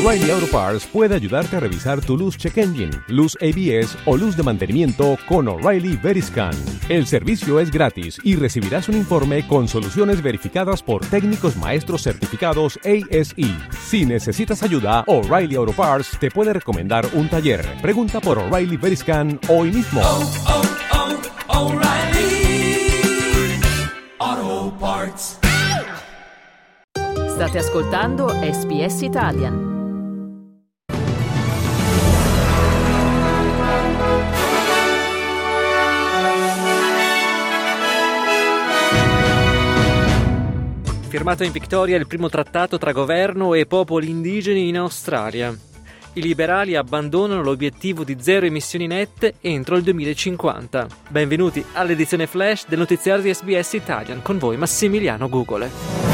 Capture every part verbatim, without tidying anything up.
O'Reilly Auto Parts puede ayudarte a revisar tu luz check engine, luz A B S o luz de mantenimiento con O'Reilly Veriscan. El servicio es gratis y recibirás un informe con soluciones verificadas por técnicos maestros certificados A S E. Si necesitas ayuda, O'Reilly Auto Parts te puede recomendar un taller. Pregunta por O'Reilly Veriscan hoy mismo. Oh, oh, oh, O'Reilly Auto Parts. State ascoltando S B S Italian. Firmato in Victoria il primo trattato tra governo e popoli indigeni in Australia. I liberali abbandonano l'obiettivo di zero emissioni nette entro il duemilacinquanta. Benvenuti all'edizione flash del notiziario di S B S Italian, con voi Massimiliano Gugole.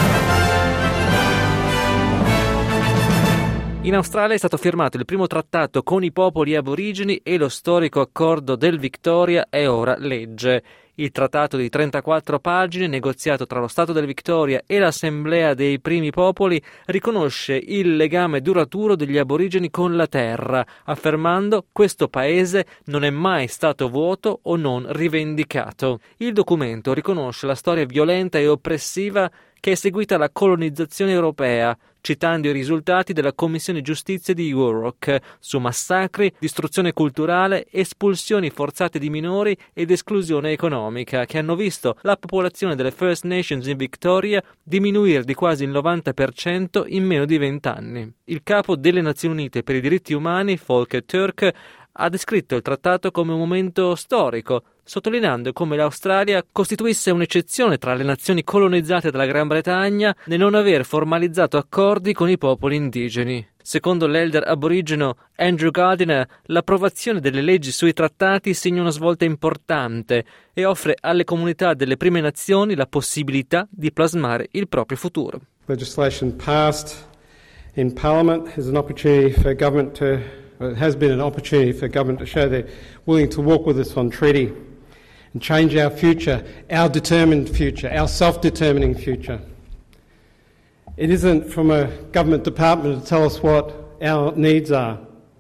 In Australia è stato firmato il primo trattato con i popoli aborigeni e lo storico accordo del Victoria è ora legge. Il trattato di trentaquattro pagine, negoziato tra lo Stato del Victoria e l'Assemblea dei primi popoli, riconosce il legame duraturo degli aborigeni con la terra, affermando questo paese non è mai stato vuoto o non rivendicato. Il documento riconosce la storia violenta e oppressiva che è seguita alla colonizzazione europea, citando i risultati della Commissione Giustizia di Yurok su massacri, distruzione culturale, espulsioni forzate di minori ed esclusione economica, che hanno visto la popolazione delle First Nations in Victoria diminuire di quasi il novanta per cento in meno di vent'anni. Il capo delle Nazioni Unite per i diritti umani, Volker Turk, ha descritto il trattato come un momento storico, sottolineando come l'Australia costituisse un'eccezione tra le nazioni colonizzate dalla Gran Bretagna nel non aver formalizzato accordi con i popoli indigeni. Secondo l'elder aborigeno Andrew Gardiner, l'approvazione delle leggi sui trattati segna una svolta importante e offre alle comunità delle prime nazioni la possibilità di plasmare il proprio futuro. Legislation passed in Parliament is an opportunity for government to It has been an opportunity for government to show they're willing to walk with us on treaty and change our future, our determined future, our self-determining future. It isn't from a government department to tell us what our needs are.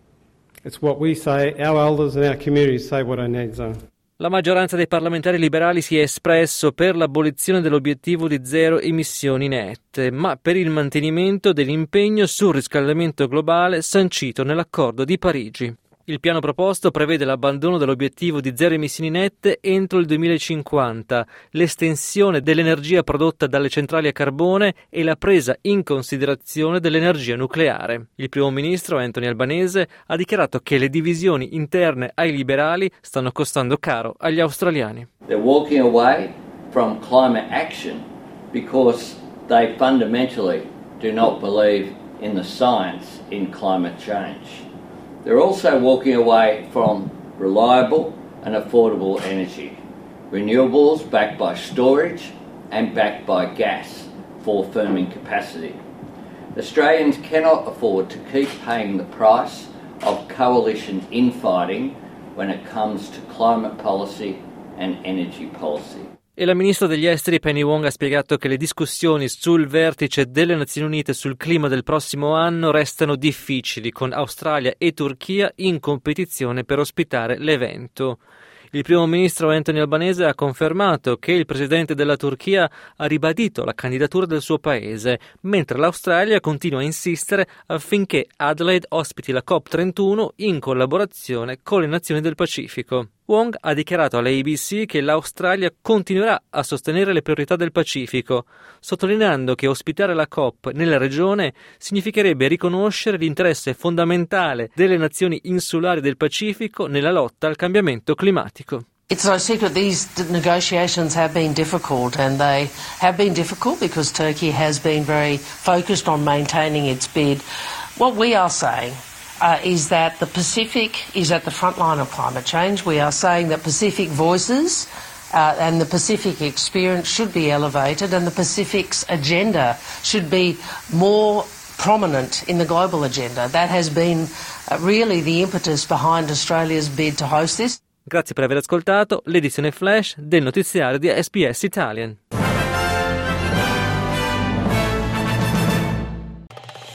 It's what we say, our elders and our communities say what our needs are. La maggioranza dei parlamentari liberali si è espresso per l'abolizione dell'obiettivo di zero emissioni nette, ma per il mantenimento dell'impegno sul riscaldamento globale sancito nell'accordo di Parigi. Il piano proposto prevede l'abbandono dell'obiettivo di zero emissioni nette entro il duemilacinquanta, l'estensione dell'energia prodotta dalle centrali a carbone e la presa in considerazione dell'energia nucleare. Il primo ministro Anthony Albanese ha dichiarato che le divisioni interne ai liberali stanno costando caro agli australiani. They're walking away from climate action because they fundamentally do not believe in the science in climate change. They're also walking away from reliable and affordable energy, renewables backed by storage and backed by gas for firming capacity. Australians cannot afford to keep paying the price of coalition infighting when it comes to climate policy and energy policy. E la ministra degli esteri Penny Wong ha spiegato che le discussioni sul vertice delle Nazioni Unite sul clima del prossimo anno restano difficili, con Australia e Turchia in competizione per ospitare l'evento. Il primo ministro Anthony Albanese ha confermato che il presidente della Turchia ha ribadito la candidatura del suo paese, mentre l'Australia continua a insistere affinché Adelaide ospiti la COP trentuno in collaborazione con le nazioni del Pacifico. Wong ha dichiarato all'A B C che l'Australia continuerà a sostenere le priorità del Pacifico, sottolineando che ospitare la COP nella regione significherebbe riconoscere l'interesse fondamentale delle nazioni insulari del Pacifico nella lotta al cambiamento climatico. It's no secret these negotiations have been difficult, and they have been difficult because Turkey has been very focused on maintaining its bid. What we are saying Uh, is that the Pacific is at the front line of climate change. We are saying that Pacific voices uh, and the Pacific experience should be elevated, and the Pacific's agenda should be more prominent in the global agenda. That has been uh, really the impetus behind Australia's bid to host this. Grazie per aver ascoltato l'edizione flash del notiziario di S B S Italian.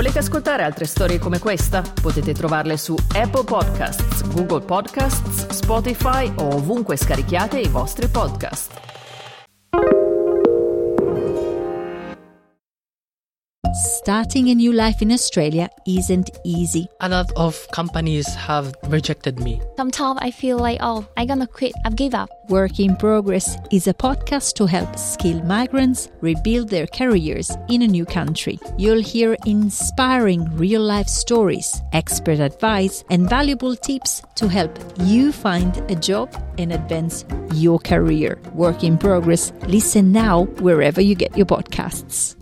Volete ascoltare altre storie come questa? Potete trovarle su Apple Podcasts, Google Podcasts, Spotify o ovunque scarichiate i vostri podcast. Starting a new life in Australia isn't easy. A lot of companies have rejected me. Sometimes I feel like, oh, I'm gonna quit, I've give up. Work in Progress is a podcast to help skilled migrants rebuild their careers in a new country. You'll hear inspiring real-life stories, expert advice, and valuable tips to help you find a job and advance your career. Work in Progress. Listen now wherever you get your podcasts.